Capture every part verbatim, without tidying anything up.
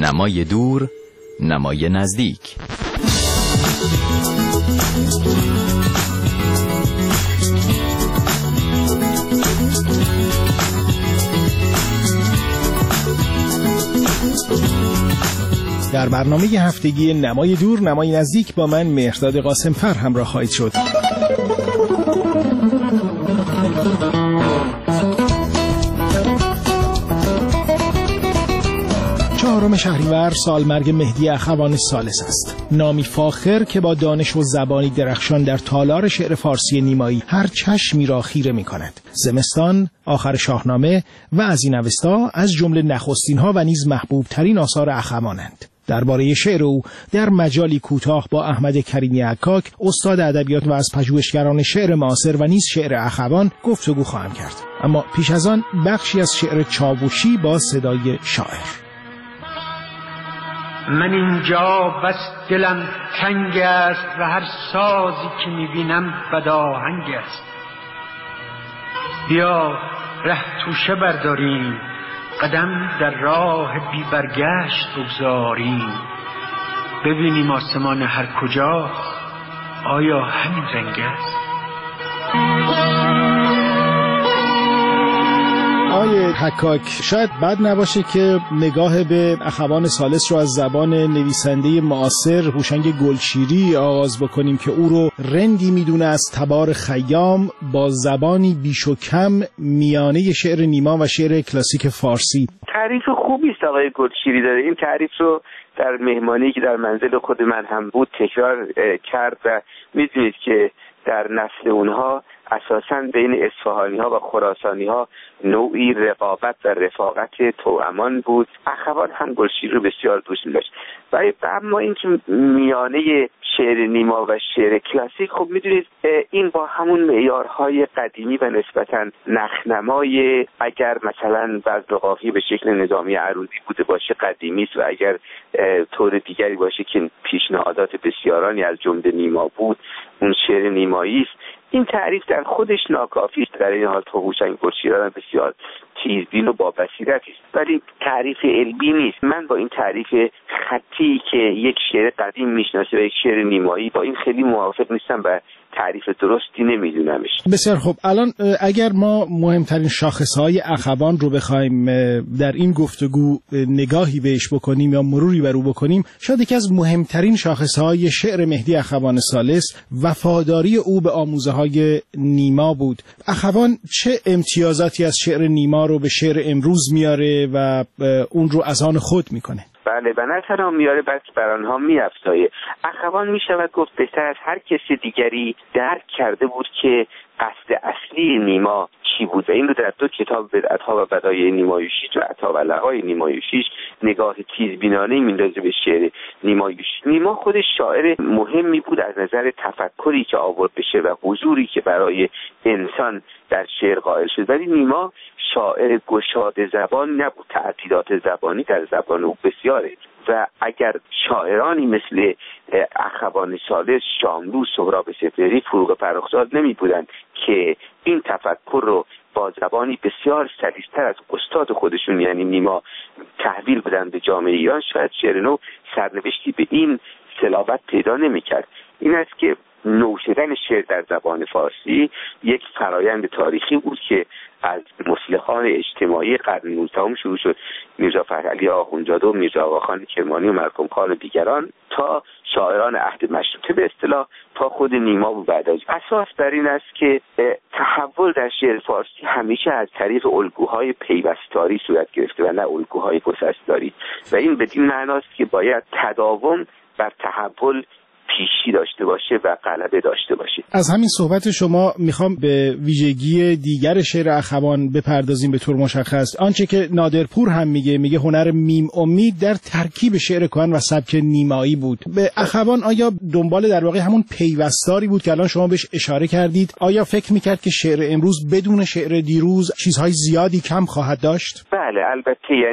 نمای دور، نمای نزدیک. در برنامه هفتگی نمای دور نمای نزدیک با من مهرداد قاسمفر همراه خواهید شد. چهارم شهریور سالمرگ مهدی اخوان ثالث است. نامی فاخر که با دانش و زبانی درخشان در تالار شعر فارسی نیمایی هر چشمی را خیره می کند. زمستان، آخر شاهنامه و از این اوستا از جمله نخستین‌ها و نیز محبوب ترین آثار اخوانند. درباره شعر او در مجالی کوتاه با احمد کریمی عکاک، استاد ادبیات و از پژوهشگران شعر معاصر و نیز شعر اخوان گفتگو خواهم کرد. اما پیش از آن بخشی از شعر چاوشی با صدای شاعر. من اینجا بس دلم تنگ است و هر سازی که میبینم بداهنگ است. بیا ره توشه برداریم، قدم در راه بی برگشت بگذاریم. ببینیم آسمان هر کجا، آیا همین رنگ است؟ آیه حکاک، شاید بد نباشه که نگاه به اخوان ثالث رو از زبان نویسنده معاصر هوشنگ گلشیری آغاز بکنیم که او رو رندی میدونه از تبار خیام با زبانی بیش و کم میانه شعر نیما و شعر کلاسیک فارسی. تعریف خوبی است آقای گلشیری داره. این تعریف رو در مهمانی که در منزل خود من هم بود تکرار کرد و میدونید که در نسل اونها اساساً بین اصفهانی ها و خراسانی ها نوعی رقابت و رفاقت توامان بود. اخوان هم گلشیری رو بسیار دوست داشت. و اما اینکه میانه شعر نیما و شعر کلاسیک، خب میدونید این با همون معیارهای قدیمی و نسبتاً نخنمای، اگر مثلا وزن قافیه به شکل نظامی عروضی بوده باشه قدیمی است و اگر طور دیگری باشه که پیشنهادات بسیارانی از جمله نیما بود اون شعر نیمایی است. این تعریف در خودش ناکافی است. در این حال تو هوشنگ گلشیری بسیار تیزبین و با بصیرت است، ولی تعریف علمی نیست. من با این تعریف خطی که یک شعر قدیم میشناسه و یک شعر نیمایی، با این خیلی موافق نیستم و تعریف درستی نمیدونمش. بسیار خوب. الان اگر ما مهمترین شاخصهای اخوان رو بخوایم در این گفتگو نگاهی بهش بکنیم یا مروری بر او بکنیم، شاید یکی از مهمترین شاخصهای شعر مهدی اخوان ثالث وفاداری او به آموزه‌های نیما بود. اخوان چه امتیازاتی از شعر نیما رو به شعر امروز میاره و اون رو از آن خود میکنه؟ بله، و نه تنها میاره بلکه بر آنها میافزایه. اخوان میشود گفت بهتر از هر کسی دیگری درک کرده بود که قصد اصلی نیما چی بود و این رو در دو کتاب بدعت‌ها و بدایع نیمایوشیج و عطا و لقای نیمایوشیج نگاه تیزبینانه میندازه به شعر نیمایوشیج. نیما خودش شاعر مهمی بود از نظر تفکری که آورد بشه و حضوری که برای انسان در شعر قائل شد، ولی نیما شاعر گشاد زبان نبود. تعدیلات زبانی در زبان او بسیاره و اگر شاعرانی مثل اخوان ثالث، شاملو، سهراب سپهری، فروغ فرخزاد نمی بودند که این تفکر رو با زبانی بسیار سلیس‌تر از استاد خودشون یعنی نیما تحویل بدن به جامعه ایران، شاید شعر نو سرنوشتی به این صلابت پیدا نمی کرد. این است که نو شدن شعر در زبان فارسی یک فرایند تاریخی بود که از مصلحان اجتماعی قرن نوزدهم شروع شد، میرزا فتحعلی آخوندزاده و میرزا آقاخان کرمانی و مرحوم خان و دیگران، تا شاعران عهد مشروطه به اصطلاح، تا خود نیما و بعد از. اساس بر این است که تحول در شعر فارسی همیشه از طریق الگوهای پیوستاری صورت گرفته و نه الگوهای گسستاری و این بدین معناست که باید تداوم بر تحول پیشی داشته باشه و غلبه داشته باشه. از همین صحبت شما میخوام به ویژگی دیگر شعر اخوان بپردازیم به طور مشخص. آنچه که نادرپور هم میگه میگه هنر میم امید در ترکیب شعر کهن و سبک نیمایی بود. به اخوان آیا دنبال در واقع همون پیوستاری بود که الان شما بهش اشاره کردید؟ آیا فکر میکرد که شعر امروز بدون شعر دیروز چیزهای زیادی کم خواهد داشت؟ بله البته، یعنی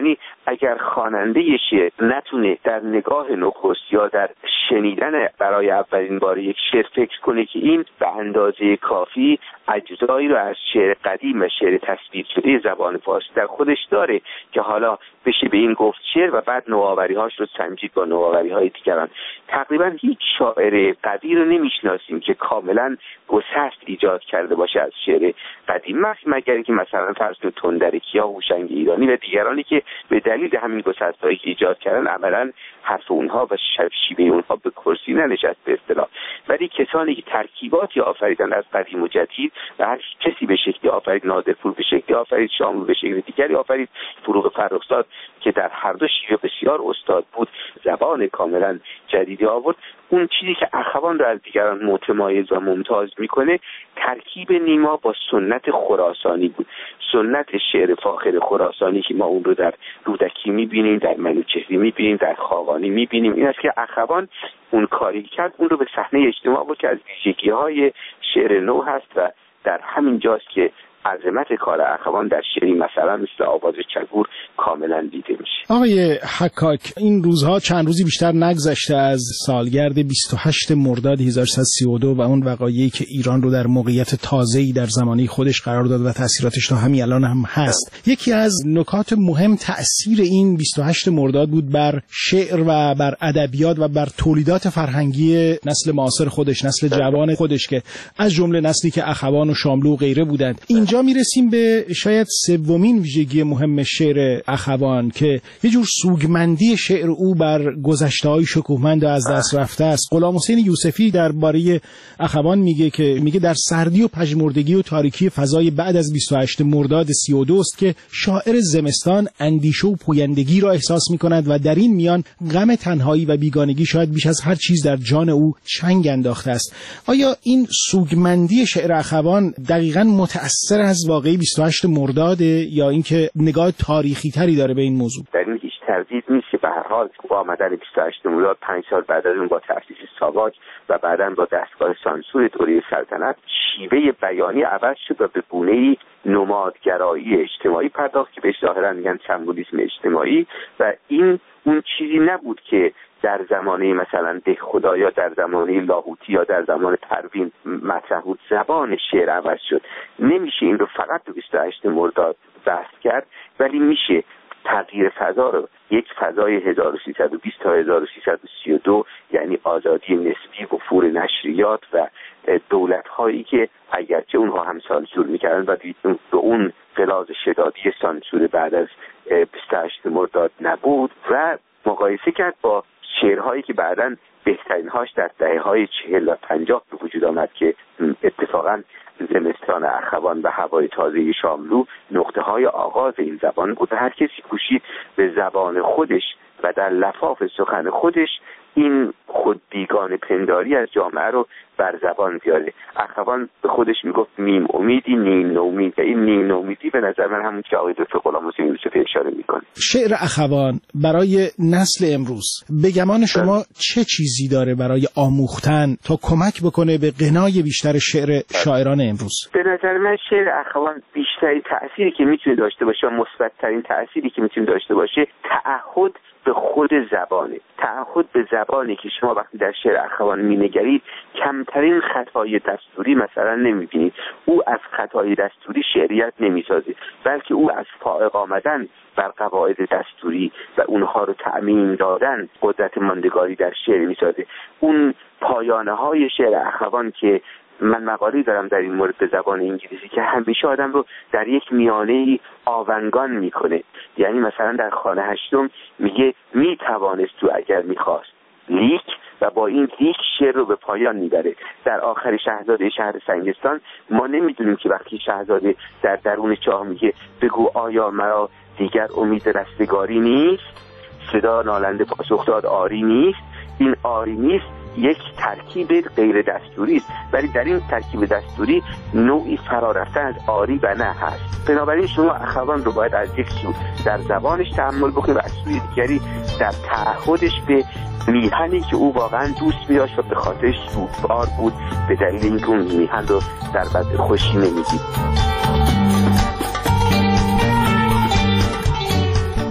اگر خواننده شعر نتونه در نگاه نخست یا در شنیدن برای اولین بار یک شعر فکر کنه که این به اندازه کافی اجزایی رو از شعر قدیم و شعر تصویر شده زبان فارسی در خودش داره که حالا بشه به این گفت شعر و بعد نوآوری‌هاش رو سنجید با نوآوری‌های دیگران. تقریبا هیچ شاعر قوی رو نمیشناسیم که کاملا گسست ایجاد کرده باشه از شعر قدیم، مگر اینکه مثلا فرض کنید تندرکی یا هوشنگ ایرانی و دیگرانی که به دلیل همین گسست‌هایی که ایجاد کردن عملاً حرف اونها و شیوه اونها به کرسی ننشست به اصطلاح. ولی کسانی که ترکیباتی آفریدن از قدیم و جدید و هر کسی به شکلی آفرید، نادرپور به شکلی آفرید، شاملو به شکل دیگری آفرید، فروغ فرخزاد که در هر دو شیوه بسیار استاد بود زبان کاملا جدیدی آورد. اون چیزی که اخوان رو از دیگران متمایز و ممتاز میکنه ترکیب نیما با سنت خراسانی بود، سنت شعر فاخر خراسانی که ما اون رو در رودکی میبینیم، در منوچهری میبینیم، در خاقانی میبینیم. این است که اخوان اون کاری کرد، اون رو به صحنه اجتماع بود که از ویژگی‌های شعر نو هست و در همین جاست که عظمت کار اخوان در شعری مثلا مثل آواز چگور کاملا دیده میشه. آقای حکاک، این روزها چند روزی بیشتر نگذشته از سالگرد بیست و هشتم مرداد هزار و سیصد و سی و دو و اون وقایعی که ایران رو در موقعیت تازه‌ای در زمانه خودش قرار داد و تاثیراتش تا همین الان هم هست. یکی از نکات مهم تأثیر این بیست و هشتم مرداد بود بر شعر و بر ادبیات و بر تولیدات فرهنگی نسل معاصر خودش، نسل جوان خودش که از جمله نسلی که اخوان و شاملو و غیره بودند. اینجا میرسیم به شاید سومین ویژگی مهم شعر اخوان که یه جور سوگمندی شعر او بر گذشته‌های شکوهمند و از دست رفته است. غلام حسین یوسفی درباره اخوان میگه که میگه در سردی و پژمردگی و تاریکی فضای بعد از بیست و هشتم مرداد سی و دو است که شاعر زمستان اندیشه و پویندگی را احساس میکند و در این میان غم تنهایی و بیگانگی شاید بیش از هر چیز در جان او چنگ انداخته است. آیا این سوگمندی شعر اخوان دقیقاً متأثر از واقعی بیست و هشتم مرداد یا اینکه نگاه تاریخی تری داره به این موضوع؟ در این هیچ تردید نیست که به هر حال با آمدن بیست و هشتم مرداد پنج سال بعد از اون با تأسیس ساواک و بعداً با دستگاه سانسور دوره سلطنت شیوه بیانی عوض شد و به گونه‌ای نمادگرایی اجتماعی پرداخت که بهش ظاهراً میگن سمبولیسم اجتماعی و این اون چیزی نبود که در زمانه مثلا ده خدا یا در زمانه لاهوتی یا در زمان پروین مطرح بود. زبان شعر عوض شد. نمیشه این رو فقط به بیست و هشتم مرداد بحث کرد، ولی میشه تغییر فضا رو یک فضای هزار و سیصد و بیست تا هزار و سیصد و سی و دو یعنی آزادی نسبی، وفور نشریات و دولت‌هایی که اگرچه اونها هم سانسور می‌کردن و به اون غلاظ شدادی سانسور بعد از بیست و هشتم مرداد نبود و مقایسه کرد با شعرهایی که بعداً بهترین هاش در دهه‌های چهل و پنجاه به وجود آمد که اتفاقاً زمستان اخوان و هوای تازه شاملو نقطه های آغاز این زبان بود. هر کسی کوشید به زبان خودش و در لفاف سخن خودش این خود بیگانه پنداری از جامعه رو بر زبان بیاره. اخوان به خودش میگفت میم امیدی نیم نومید و این نیم نومیدی به نظر من همون که آقای دکتر غلام حسین یوسفی اشاره میکنه. شعر اخوان برای نسل امروز به گمان شما چه چیزی داره برای آموختن تا کمک بکنه به غنای بیشتر شعر شاعران امروز؟ به نظر من شعر اخوان بیشترین تأثیری که میتونه داشته باشه، مثبت‌ترین تأثیری که میتونه داشته باشه، تعهد به خود زبانه. تعهد به زبانی که شما وقتی در شعر اخوان مینگرید کمترین خطای دستوری مثلا نمیبینید. او از خطای دستوری شعریت نمیسازه، بلکه او از فائق آمدن بر قواعد دستوری و اونها رو تأمین دادن قدرت ماندگاری در شعر میسازه. اون پایانه های شعر اخوان که من مقاله دارم در این مورد به زبان انگلیسی که همیشه آدم رو در یک میانه آونگان میکنه. یعنی مثلا در خانه هشتم میگه میتوانست تو اگر میخواست لیک و با این لیک شعر رو به پایان میبره. در آخر شاهزاده شهر سنگستان ما نمیدونیم که وقتی شاهزاده در درون چاه میگه بگو آیا مرا دیگر امید رستگاری نیست، صدا نالنده پاسخ داد آری نیست. این آری نیست یک ترکیب غیر دستوری است، ولی در این ترکیب دستوری نوعی فرا رفتن از آری و نه هست. بنابراین شما اخوان رو باید از یک سو در زبانش تأمل بکنید و از سوی دیگری در تعهدش به میهنی که او واقعا دوست می‌داشت و به خاطرش سوگوار بود به دلیل اینکه اون میهن رو در بد خوشی نمی‌دید.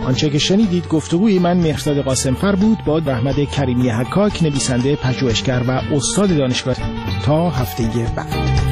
آنچه که شنیدید گفتگوی من مهرداد قاسمفر بود با احمد کریمی حکاک، نویسنده پژوهشگر و استاد دانشگاه. تا هفته بعد.